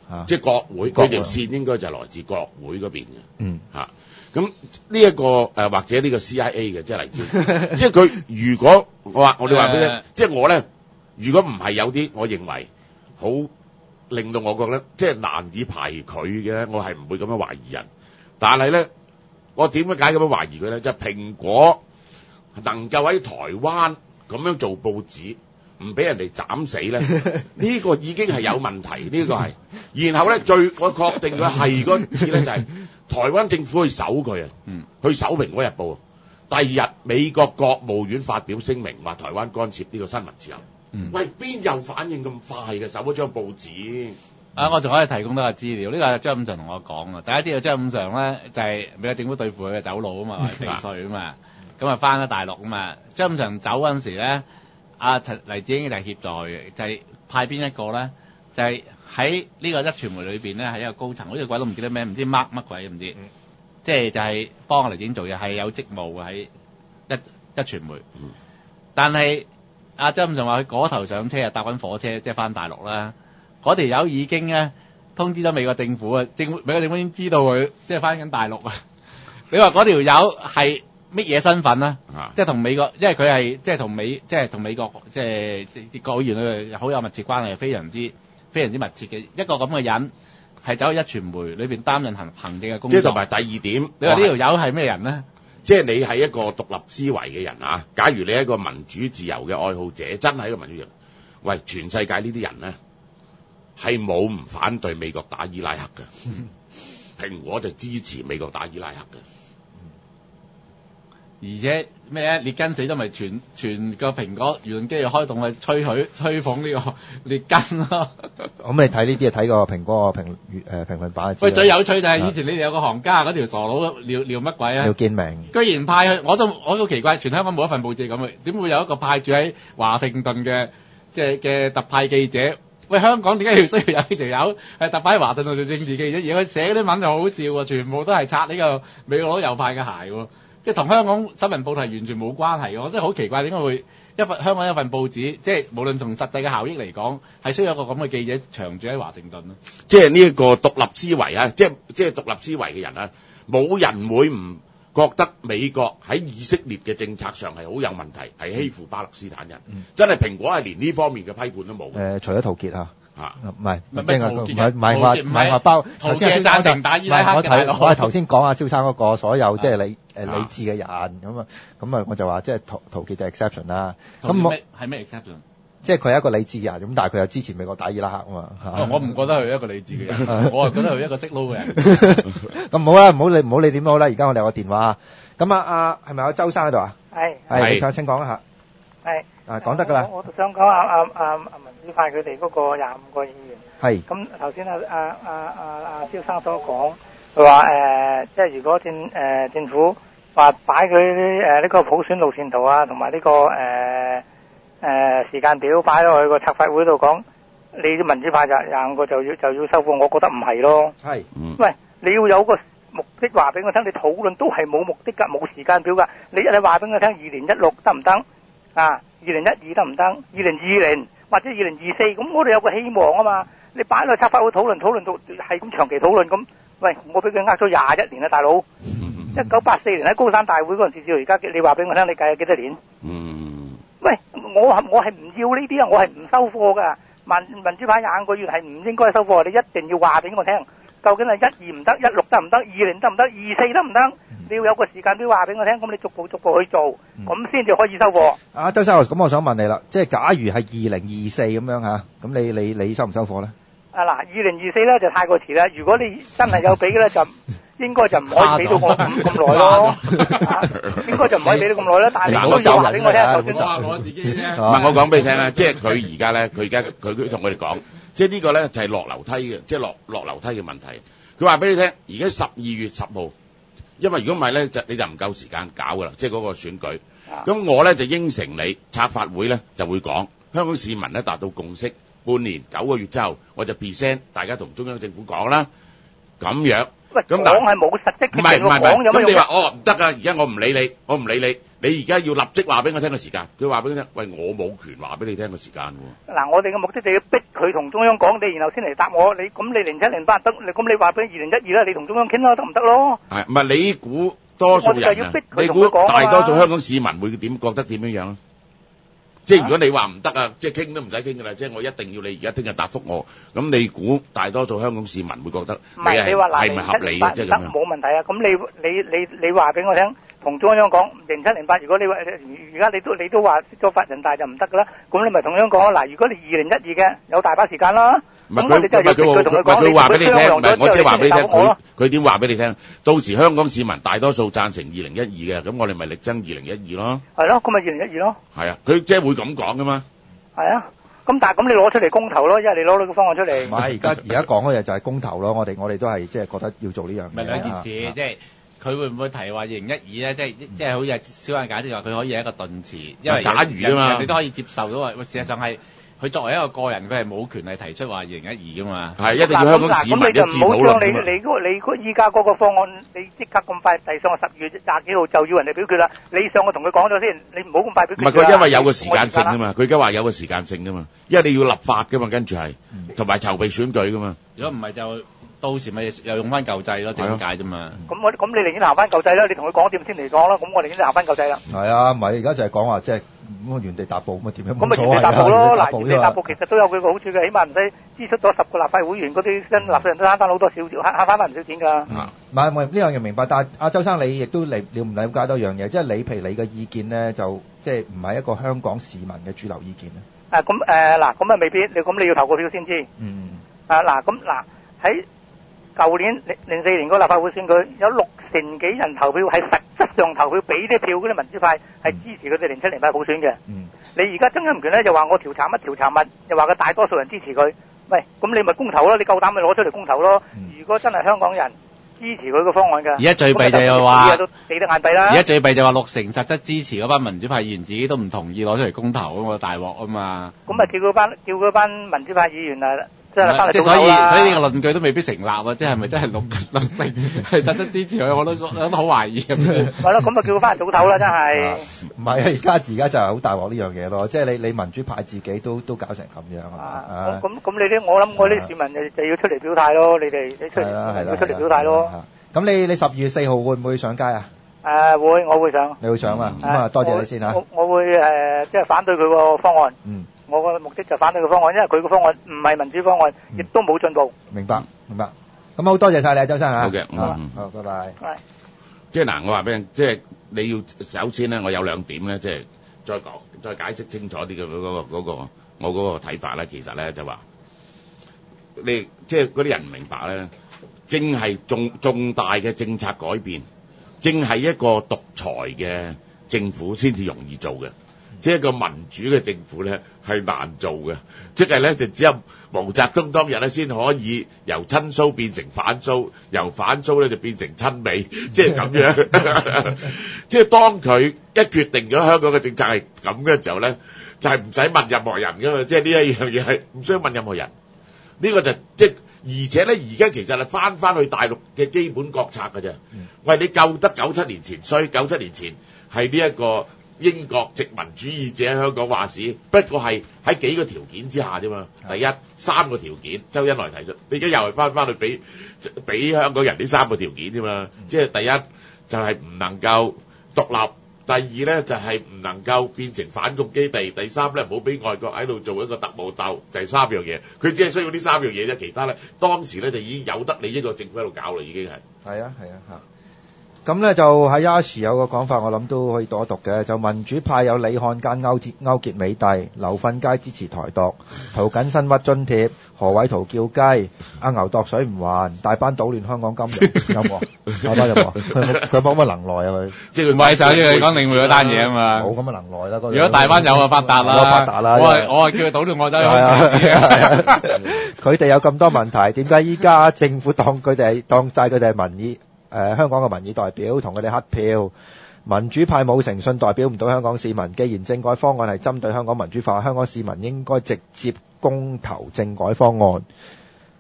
即係國會，佢條線應該就係來自國會嗰邊嘅。咁呢一個或者呢個 CIA 嘅，即係嚟自，即係佢如果我哋話俾你，即係我咧，如果唔係有啲我認為好令到我覺得即係難以排拒嘅咧，我係唔會咁樣懷疑人。但係咧，我點解咁樣懷疑佢咧？就係蘋果能夠喺台灣咁樣做報紙，唔俾人哋斬死咧，呢個已經係有問題，呢個係。然後咧，我確定佢係嗰次咧，就係台灣政府去搜佢啊，去搜蘋果日報。第二日美國國務院發表聲明，話台灣干涉呢個新聞自由。喂，邊有反應咁快嘅？搜嗰張報紙。 我仲可以提供多個資料，呢個係張五常同我講啊。大家知道張五常咧就係美國政府對付佢嘅走佬啊嘛，避稅啊嘛，咁啊翻咗大陸啊嘛。張五常走嗰陣時咧，黎智英就係協助嘅，就係派邊一個咧？就係喺呢個壹傳媒裏邊咧，係一個高層，好似鬼都唔記得咩，唔知乜鬼唔知，即係就係幫黎智英做嘢，係有職務嘅喺壹傳媒。但係張五常話佢嗰頭上車啊，搭緊火車即係翻大陸啦。嗰條友已經咧通知咗美國政府啊，美國政府已經知道佢即係翻緊大陸啊。你話嗰條友係乜嘢身份啊？即係同美國，因為佢係即係同美國即係國會議員好有密切關係，非常之密切嘅一個咁嘅人，係走去壹傳媒裏邊擔任行政嘅工作。 即係同埋第二點， 你話呢條友係咩人咧？ 即係你係一個獨立思維嘅人啊！假如你係一個民主自由嘅愛好者，真係一個民主人，喂，全世界呢啲人咧係冇唔反對美國打伊拉克嘅，蘋果就支持美國打伊拉克嘅。 而且咩咧？列根死咗咪全個蘋果輿論機要開動去吹捧呢個列根咯。 咁你睇呢啲睇個蘋果個評論版。 喂，最有趣就係以前你哋有個行家嗰條傻佬廖乜鬼啊？ 廖建明。居然派去，我都奇怪，全香港冇一份報紙咁嘅，點會有一個派住喺華盛頓嘅嘅特派記者？喂，香港點解要需要有呢條友係特派喺華盛頓做政治記者？而佢寫嗰啲文就好笑喎，全部都係擦呢個美國佬右派嘅鞋喎。即係同香港新聞報題完全冇關係嘅，我真係好奇怪點解會香港一份報紙，即係無論從實際嘅效益嚟講，係需要一個咁嘅記者長住喺華盛頓咯。 即係呢一個獨立思維啊，即係獨立思維嘅人啊，冇人會唔覺得美國喺以色列嘅政策上係好有問題，係欺負巴勒斯坦人。真係蘋果係連呢方面嘅批判都冇。 除咗陶傑啊。唔係話包頭先暫停打伊拉克嘅。 我係頭先講阿蕭生嗰個所有即係理智嘅人咁啊，我就話即係陶傑就 exception 啦。咁係咩 exception？ 即係佢係一個理智嘅人，咁但係佢又支持美國打伊拉克啊嘛。 我唔覺得佢係一個理智嘅人，我係覺得佢係一個識撈嘅人。 咁好啦，唔好理點都好啦。而家我哋有個電話，咁係咪有周生喺度啊？係，請講一下。係講得㗎啦。 我就想講民主派佢哋嗰個25個議員。係。咁頭先蕭生所講，佢話即係如果政府話擺佢呢個普選路線圖啊，同埋呢個時間表擺落去個策法會度講，你啲民主派25個就要收貨，我覺得唔係咯。係。喂，你要有個目的話俾我聽，你討論都係冇目的㗎，冇時間表㗎。你話俾我聽，2016得唔得啊？2012得唔得？2020或者2024，咁我哋有個希望啊嘛。你擺落策法會討論到係咁長期討論咁，喂，我俾佢呃咗21年啦，大佬。1984年喺高山大會嗰陣時至到而家，你話俾我聽，你計咗幾多年？喂，我係唔要呢啲啊，我係唔收貨㗎。民主派25個月係唔應該收貨，你一定要話俾我聽，究竟係12唔得，16得唔得，20得唔得，24得唔得？你要有個時間表話俾我聽，咁你逐步去做，咁先至可以收貨。 周生，咁我想問你啦，即係假如係2024咁樣嚇，咁你收唔收貨咧 ？2024咧就太過遲啦。如果你真係有俾嘅咧，就應該就唔可以俾到我咁耐咯。應該就唔可以俾到咁耐啦。但係你都要話俾我聽，就算我自己啫。 唔係我講俾你聽啊，即係佢而家咧，佢同我哋講，即係呢個咧就係落樓梯嘅，即係落樓梯嘅問題。佢話俾你聽，而家12月10號。因為如果唔係咧，你就唔夠時間搞噶啦，即係嗰個選舉。咁我咧就應承你，策法會咧就會講，香港市民咧達到共識，半年9個月之後，我就 present 大家同中央政府講啦。咁樣喂， 咁講係冇實質決定，講有乜用？ 咁你話唔得啊！而家我唔理你，你而家要立即話俾我聽個時間。佢話俾佢聽，喂，我冇權話俾你聽個時間喎。 嗱，我哋嘅目的就要逼佢同中央講，你然後先嚟答我。你咁你07、08得，咁你話俾2012啦，你同中央傾啦，得唔得咯？ 係唔係你估多數人啊？你估大多數香港市民會覺得點樣啊？即係如果你話唔得啊，即係傾都唔使傾噶啦，即係我一定要你而家聽日答覆我。咁你估大多數香港市民會覺得你係咪合理嘅？即係咁樣。 冇問題啊！咁你話俾我聽，同中央講07、08，如果你話而家你都話咗發人大就唔得噶啦，咁你咪同中央講嗱，如果你2012嘅有大把時間啦。咁我哋就要佢同佢講， 佢話俾你聽，唔係我即係話俾你聽， 佢點話俾你聽？到時香港市民大多數贊成2012嘅，咁我哋咪力爭2012咯。 係咯，咁咪2012咯。 係啊，佢即係會咁講噶嘛。 係啊，咁但係咁你攞出嚟公投咯，因為你攞到個方案出嚟。 唔係，而家講嗰嘢就係公投咯，我哋都係即係覺得要做呢樣嘢。 咪兩件事，即係佢會唔會提話2012咧？即係好似小眼解釋話，佢可以係一個頓詞，因為假如啊嘛， 人哋都可以接受到話，事實上係。佢作為一個個人，佢係冇權利提出話2012噶嘛。 係一定要香港市民一致討論。咁你就唔好將你依家嗰個方案，你即刻咁快遞上10月20幾號就要人哋表決啦。你上去同佢講咗先，你唔好咁快表決。 唔係佢因為有個時間性啊嘛，佢而家話有個時間性噶嘛，因為你要立法噶嘛，跟住係同埋籌備選舉噶嘛。 如果唔係就到時咪又用翻舊制咯，點解啫嘛？ 咁你寧願行翻舊制啦，你同佢講掂先嚟講啦。咁我寧願行翻舊制啦。 係啊，唔係而家就係講話即係。咁原地踏步咁啊點樣？ 咁咪原地踏步咯！嗱，原地踏步其實都有佢個好處嘅，起碼唔使支出咗10個立法會員嗰啲新納稅人都慳翻好多少慳翻唔少錢㗎。 唔係呢樣嘢明白，但係阿周生你亦都了解多樣嘢，即係譬如你嘅意見咧，就即係唔係一個香港市民嘅主流意見咧？ 咁未必，你要投個票先知。喺舊年04年嗰個立法會選舉，有60%幾人投票係實質上投票俾啲票嗰啲民主派係支持佢哋07、08普選嘅。你而家曾蔭權咧就話我調查乜，又話佢大多數人支持佢。喂，咁你咪公投咯，你夠膽咪攞出嚟公投咯。如果真係香港人支持佢個方案㗎， 而家最弊就係話， 都死得眼閉啦。 而家最弊就話60%實質支持嗰班民主派議員自己都唔同意攞出嚟公投咁個大鑊啊嘛。 咁咪叫嗰班民主派議員啊！即係所以呢個論據都未必成立啊！即係咪真係60%係實質支持佢？我都好懷疑咁樣。 係咯，咁咪叫佢翻嚟早唞啦！真係。 唔係啊！而家就係好大鑊呢樣嘢咯。即係你民主派自己都搞成咁樣啊！ 咁你啲我諗我啲市民就要出嚟表態咯。你出嚟表態咯。 咁你12月4號會唔會上街啊？ 會，我會上。 你會上啊？咁啊，多謝你先嚇。 我會即係反對佢個方案。我個目的就反對個方案，因為佢個方案唔係民主方案，亦都冇進步。 明白。咁好多謝晒你啊，周生嚇。 好嘅， 好，拜拜。 即係嗱，我話俾你，即係你要首先咧，我有兩點咧，即係再解釋清楚啲嘅嗰個我嗰個睇法咧，其實咧就話你即係嗰啲人唔明白咧，正係重大嘅政策改變，正係一個獨裁嘅政府先至容易做嘅。即係一個民主嘅政府咧，係難做嘅。即係咧，就只有毛澤東當日咧，先可以由親蘇變成反蘇，由反蘇咧就變成親美，即係咁樣。即係當佢一決定咗香港嘅政策係咁嘅時候咧，就係唔使問任何人噶嘛。即係呢一樣嘢係唔需要問任何人。呢個就即係而且咧，而家其實係翻去大陸嘅基本國策㗎啫。喂，你夠得97年前衰，97年前係呢一個英國殖民主義者喺香港話事，不過係喺幾個條件之下啫嘛。第一3個條件，周恩來提出，你而家又係翻去俾香港人呢3個條件啫嘛。即係第一就係唔能夠獨立，第二咧就係唔能夠變成反共基地，第三咧唔好俾外國喺度做一個特務鬥，就係3樣嘢。佢只係需要呢3樣嘢啫，其他咧當時咧就已經有得你英國政府喺度搞啦，已經係。係啊嚇。 咁咧就喺亞視有個講法，我諗都可以讀一讀嘅。就民主派有李漢奸勾結美帝，劉奮佳支持台獨，涂謹申屈津貼，何偉圖叫雞，阿牛度水唔還，大班搗亂香港金融，有冇？有冇？佢冇乜能耐啊佢。即係唔係就係你講領匯嗰單嘢啊嘛？冇咁嘅能耐啦。如果大班有啊發達啦，發達啦。我係叫佢搗亂我真係。佢哋有咁多問題，點解依家政府當晒佢哋係民意？香港嘅民意代表同佢哋黑票，民主派冇誠信，代表唔到香港市民。既然政改方案係針對香港民主化，香港市民應該直接公投政改方案。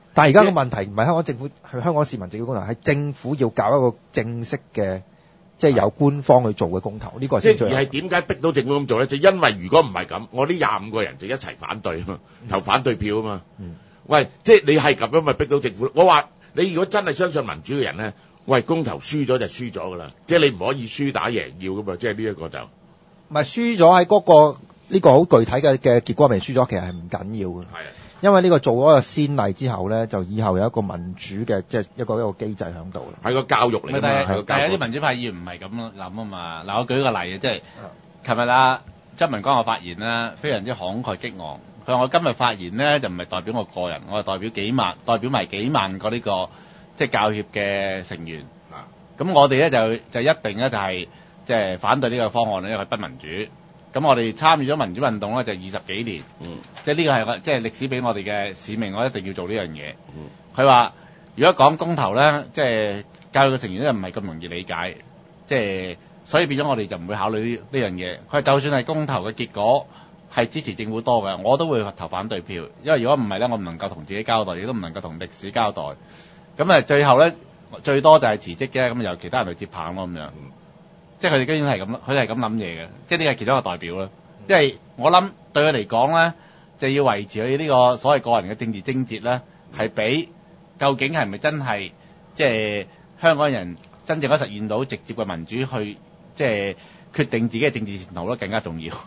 但係而家個問題唔係香港政府，係香港市民自己公投，係政府要搞一個正式嘅，即係由官方去做嘅公投。呢個先最。 而係點解逼到政府咁做咧？就因為如果唔係咁，我呢25個人就一齊反對啊嘛，投反對票啊嘛。喂，即係你係咁樣咪逼到政府？我話你如果真係相信民主嘅人咧，喂，公投輸咗就輸咗噶啦，即係你唔可以輸打贏要噶嘛，即係呢一個就唔係輸咗喺嗰個呢個好具體嘅結果未輸咗，其實係唔緊要嘅。係啊，因為呢個做咗個先例之後咧，就以後有一個民主嘅即係一個機制喺度啦。 係個教育嚟㗎嘛。 但係有啲民主派議員唔係咁諗啊嘛。嗱，我舉個例啊，即係琴日啦，周文光嘅發言啦，非常之慷慨激昂。佢話我今日發言咧就唔係代表我個人，我係代表埋幾萬個呢個即係教協嘅成員。咁我哋咧就一定咧就係即係反對呢個方案咧，因為佢不民主。咁我哋參與咗民主運動咧就20幾年，即係呢個係即係歷史俾我哋嘅使命，我一定要做呢樣嘢。佢話如果講公投咧，即係教育嘅成員咧唔係咁容易理解，即係所以變咗我哋就唔會考慮呢樣嘢。佢話就算係公投嘅結果係支持政府多嘅，我都會投反對票，因為如果唔係咧，我唔能夠同自己交代，亦都唔能夠同歷史交代。咁最後咧最多就係辭職嘅，咁由其他人去接棒咯咁樣。即係佢哋居然係咁，佢哋係咁諗嘢嘅，即係呢個係其中一個代表啦。因為我諗對佢嚟講咧，就要維持佢呢個所謂個人嘅政治貞節咧，係比究竟係咪真係即係香港人真正可以實現到直接嘅民主去即係決定自己嘅政治前途咧更加重要。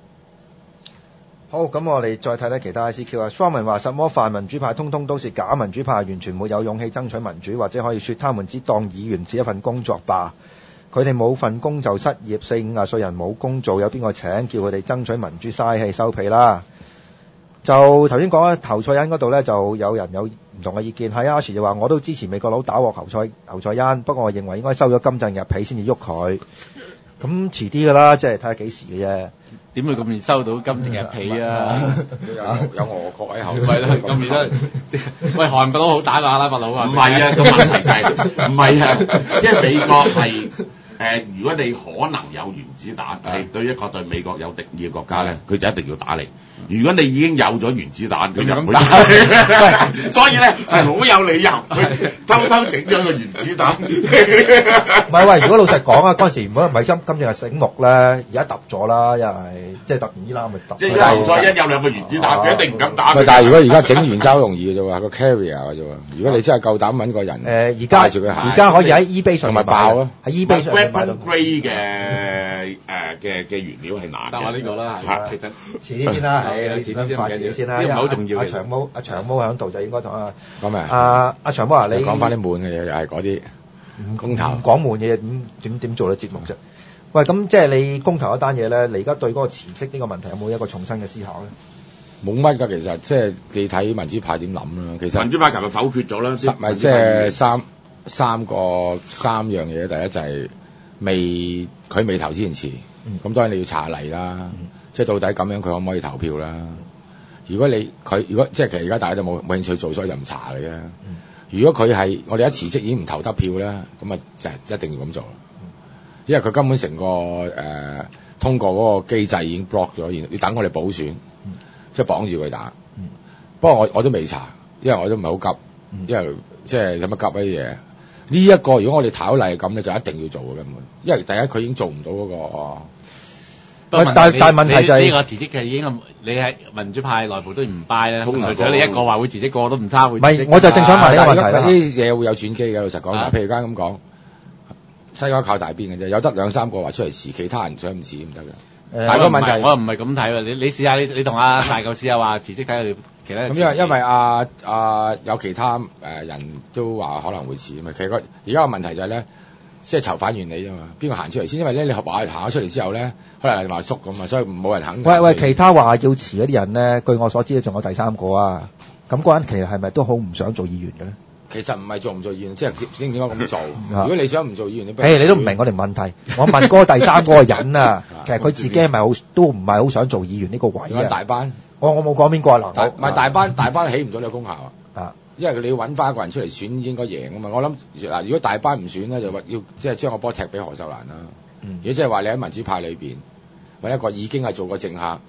好，咁我哋再睇睇其他 ICQ 啊。方文話：什麼泛民主派通通都是假民主派，完全沒有勇氣爭取民主，或者可以說他們只當議員是一份工作吧。佢哋冇份工就失業，40-50歲人冇工做，有邊個請？叫佢哋爭取民主，嘥氣收皮啦。就頭先講咧，侯賽因嗰度咧就有人有唔同嘅意見。喺阿 Sir 就話我都支持美國佬打鑊侯賽因，不過我認為應該收咗金正日皮先至喐佢。咁遲啲㗎啦，即係睇下幾時嘅啫。 點會咁易收到金正日皮啊？ 有俄國喺後面。 係啦，咁易得。喂，韓國佬好打過阿拉伯佬啊？ 唔係啊，個問題就係唔係啊，即係美國係。如果你可能有原子彈，係對一個對美國有敵意嘅國家咧，佢就一定要打你。如果你已經有咗原子彈，佢就唔會打你。所以咧係好有理由去偷整咗個原子彈。 唔係喂，如果老實講啊，嗰陣時如果唔係今日醒目咧，而家揼咗啦，因為即係揼完伊朗咪揼。即係侯賽因有兩個原子彈，佢一定唔敢打。 但係如果而家整完就好容易嘅啫喎，個 carrier 嘅啫喎。如果你真係夠膽揾個人， 而家可以喺 eBay 上同埋爆咯， 喺 eBay 上。 Weapon grade 嘅原料係難嘅。 但係呢個啦，其實遲啲先啦， 遲啲快啲先啦。 呢個唔係好重要嘅。 阿長毛喺度就應該同講咩？ 阿長毛啊，你講翻啲悶嘅嘢，又係嗰啲公投。 唔講悶嘅嘢，點做得節目啫？喂，咁即係你公投一單嘢咧，你而家對嗰個辭職呢個問題有冇一個重新嘅思考咧？ 冇乜㗎，其實即係你睇民主派點諗啦。其實民主派琴日否決咗啦， 咪即係三樣嘢。第一就係佢未投之前辭，咁當然你要查嚟啦。即係到底咁樣佢可唔可以投票啦？如果即係其實而家大家都冇興趣做，所以就唔查嚟嘅。如果佢係我哋一辭職已經唔投得票咧，咁啊就一定要咁做啦。因為佢根本成個通過嗰個機制已經 block 咗，然後要等我哋補選，即係綁住佢打。不過我都未查，因為我都唔係好急，因為即係有乜急呢啲嘢。呢一個如果我哋考慮咁咧，就一定要做嘅根本，因為第一佢已經做唔到嗰個。 但係問題就係呢個辭職嘅已經你喺民主派內部都唔 buy 啦。除咗你一個話會辭職，個個都唔差會辭職。 唔係，我就正想問呢個問題啦。 啲嘢會有轉機嘅，老實講。譬如而家咁講，西灣靠大邊嘅啫，有得2-3個話出嚟辭，其他人想唔辭唔得嘅。但係個問題， 我又唔係咁睇喎。你試下你同阿大舊試下話辭職睇下你其他人。 咁因為有其他人都話可能會辭嘛。其實而家個問題就係咧。即係囚犯原理啫嘛，邊個行出嚟先？因為咧，你話行咗出嚟之後咧，可能係話縮咁啊，所以冇人肯。 喂，其他話要辭嗰啲人咧，據我所知仲有第3個啊。咁嗰人其實係咪都好唔想做議員嘅咧？ 其實唔係做唔做議員，即係點解咁做？如果你想唔做議員，你你都唔明我哋問題。我問嗰個第3個人啊，其實佢自己係咪都唔係好想做議員呢個位啊？ 大班， 我冇講邊個啊？嗱， 唔係大班起唔到你個功效啊。因為你要揾翻一個人出嚟選應該贏啊嘛，我諗嗱，如果大班唔選咧，就話要即係將個波踢俾何秀蘭啦。如果即係話你喺民主派裏邊揾一個已經係做過政客，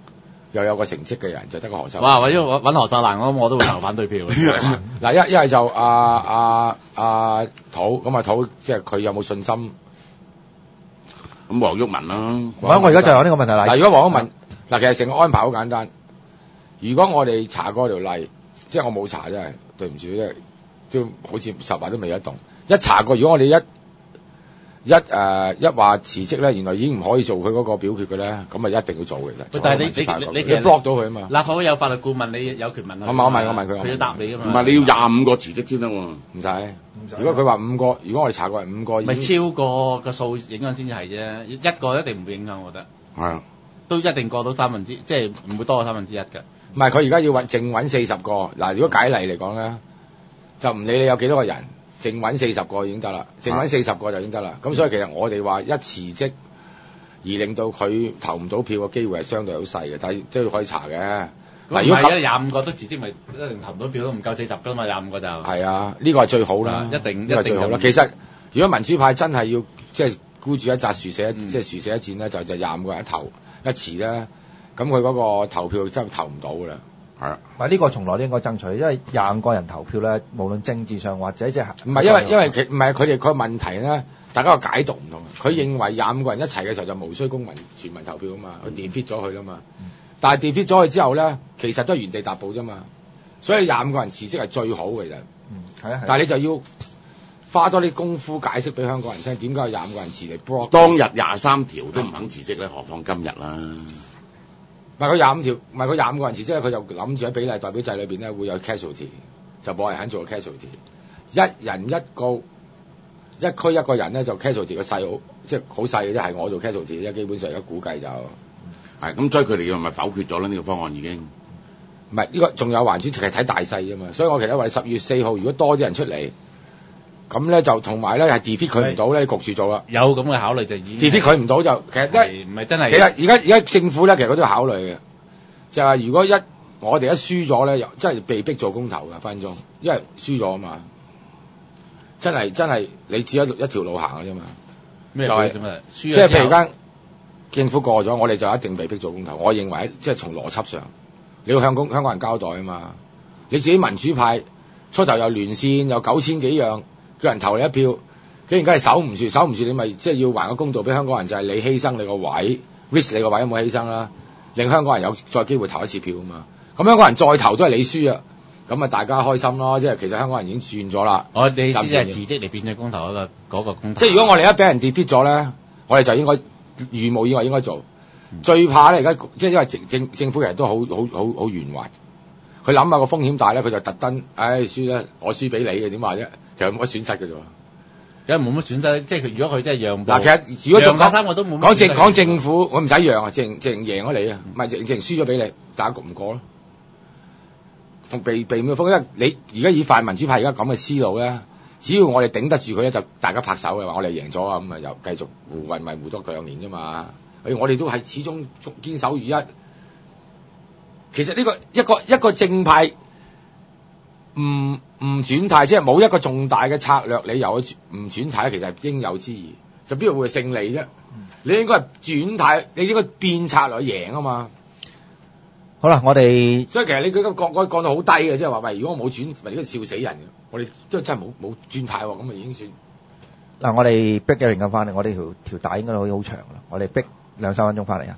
又有個成績嘅人，就得個何秀蘭。 哇！或者揾何秀蘭，我都會投反對票。 嗱，一係就土咁土，即係佢有冇信心？ 咁黃毓民啦。 我而家就有呢個問題啦。 嗱，如果黃毓民其實成個安排好簡單。如果我哋查過條例，即係我冇查真係對唔住，即係都好似10話都未得動。一查過，如果我哋一話辭職咧，原來已經唔可以做佢嗰個表決嘅咧，咁咪一定要做嘅。 但係你其實 block 到佢啊嘛。立法會有法律顧問，你有權問佢。 我問佢， 佢要答你㗎嘛。 唔係你要25個辭職先得喎。 唔使。如果佢話5個，如果我哋查過係5個， 咪超過個數影響先至係啫。一個一定唔會影響，我覺得。 係啊。 都一定過到3分之，即係唔會多過1/3㗎。 唔係，佢而家要淨揾40個。嗱，如果解例嚟講咧，就唔理你有幾多個人。淨揾40個已經得啦，淨揾40個就已經得啦。咁所以其實我哋話一辭職而令到佢投唔到票嘅機會係相對好細嘅，但係都可以查嘅。 嗱，如果25個都辭職，咪一定投唔到票都唔夠40㗎嘛，25個就係啊， 呢個係最好啦， 一定最好啦。其實如果民主派真係要即係孤注一擲、殊死一戰咧，就25個人一辭咧，咁佢嗰個投票真係投唔到㗎啦。係啊， 呢個從來都應該爭取，因為25個人投票咧，無論政治上或者即係唔係因為唔係佢哋個問題咧，大家個解讀唔同。佢認為25個人一齊嘅時候就無需公民全民投票啊嘛，佢 defeat 咗佢啦嘛。但係 defeat 咗佢之後咧，其實都係原地踏步啫嘛。所以25個人辭職係最好嘅，其實。 係啊。 但係你就要花多啲功夫解釋俾香港人聽，點解有25個人辭嚟 block？ 當日23條都唔肯辭職咧，何況今日啦？ 唔係佢25個人辭職，佢就諗住喺比例代表制裏邊咧會有 casualty， 就冇人肯做 casualty。一人一區一個人咧就 casualty 個細好，即係好細嘅啫，係我做 casualty 啫。基本上而家估計就係咁，所以佢哋咪否決咗啦呢個方案已經。 唔係呢個仲有還轉，其實睇大細啫嘛。所以我其實話10月4號如果多啲人出嚟，咁咧就同埋咧係 defeat 佢唔到咧，焗住做啦。 有咁嘅考慮就已經 defeat 佢唔到就其實唔係真係。 其實而家政府咧，其實佢都要考慮嘅，就係如果我哋一輸咗咧，又真係被逼做公投㗎分鐘，因為輸咗啊嘛。真係你只有一條路行嘅啫嘛。 咩就係即係譬如間政府過咗，我哋就一定被逼做公投。我認為即係從邏輯上，你要向香港人交代啊嘛。你自己民主派初頭有連線，有9000幾樣。叫人投你一票，竟然梗係守唔住，你咪即係要還個公道俾香港人，就係你犧牲你個位 ，risk 你個位有冇犧牲啦？令香港人有再機會投一次票啊嘛。咁香港人再投都係你輸啊，咁啊大家開心咯。即係其實香港人已經轉咗啦。 我哋先係辭職嚟變咗公投嗰個公投。 即係如果我哋一俾人 defeat 咗咧，我哋就應該如無意外應該做。最怕咧而家即係因為政府其實都好圓滑，佢諗下個風險大咧，佢就特登輸咧，我輸俾你嘅點話啫？其實冇乜損失嘅啫喎， 梗係冇乜損失。即係如果佢真係讓步， 嗱，其實如果仲講政府，我唔使讓啊，淨贏咗你啊，唔係淨輸咗俾你，打局唔過咯。避免風，因為你而家以泛民主派而家咁嘅思路咧，只要我哋頂得住佢咧，就大家拍手嘅話，我哋贏咗啊，咁啊又繼續互運咪互多2年啫嘛。我哋都係始終堅守如一。其實呢個一個正派唔轉態，即係冇一個重大嘅策略理由去唔轉態，其實係應有之義，就邊度會勝利啫？你應該係轉態，你應該變策略贏啊嘛。 好啦，我哋所以其實你佢講到好低嘅，即係話喂，如果我冇轉，咪應該笑死人嘅。我哋都真係冇轉態喎，咁啊已經算。 嗱，我哋逼嘅人翻嚟，我哋條帶應該可以好長啦。我哋逼2-3分鐘翻嚟啊！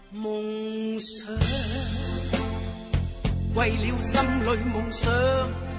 為了心裏夢想